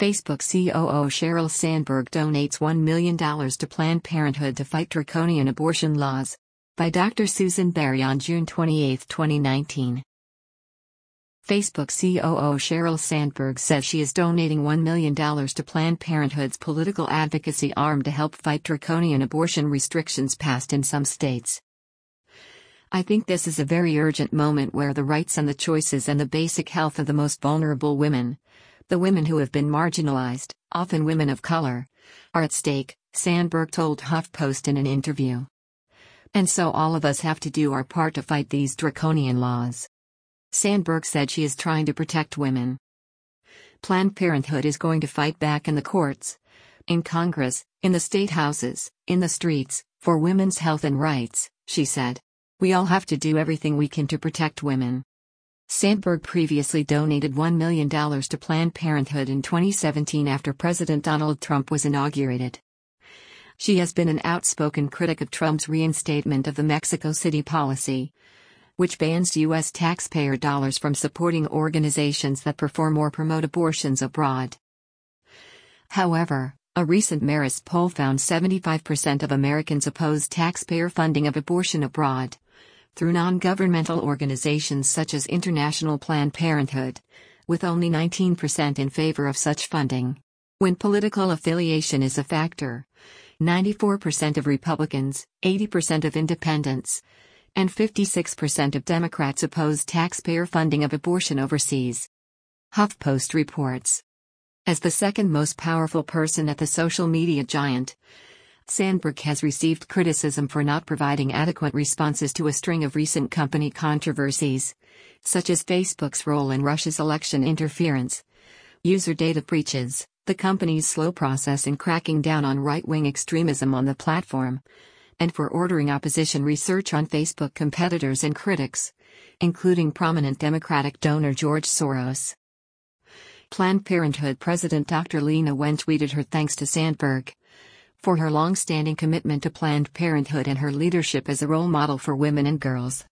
Facebook COO Sheryl Sandberg donates $1 million to Planned Parenthood to fight draconian abortion laws. By Dr. Susan Berry on June 28, 2019. Facebook COO Sheryl Sandberg says she is donating $1 million to Planned Parenthood's political advocacy arm to help fight draconian abortion restrictions passed in some states. "I think this is a very urgent moment where the rights and the choices and the basic health of the most vulnerable women, the women who have been marginalized, often women of color, are at stake," Sandberg told HuffPost in an interview. "And so all of us have to do our part to fight these draconian laws." Sandberg said she is trying to protect women. Planned Parenthood is going to fight back in the courts, in Congress, in the state houses, in the streets, for women's health and rights, she said. "We all have to do everything we can to protect women." Sandberg previously donated $1 million to Planned Parenthood in 2017 after President Donald Trump was inaugurated. She has been an outspoken critic of Trump's reinstatement of the Mexico City policy, which bans U.S. taxpayer dollars from supporting organizations that perform or promote abortions abroad. However, a recent Marist poll found 75% of Americans oppose taxpayer funding of abortion abroad through non-governmental organizations such as International Planned Parenthood, with only 19% in favor of such funding. When political affiliation is a factor, 94% of Republicans, 80% of independents, and 56% of Democrats oppose taxpayer funding of abortion overseas. HuffPost reports. As the second most powerful person at the social media giant, Sandberg has received criticism for not providing adequate responses to a string of recent company controversies, such as Facebook's role in Russia's election interference, user data breaches, the company's slow process in cracking down on right-wing extremism on the platform, and for ordering opposition research on Facebook competitors and critics, including prominent Democratic donor George Soros. Planned Parenthood President Dr. Leana Wen tweeted her thanks to Sandberg for her long-standing commitment to Planned Parenthood and her leadership as a role model for women and girls.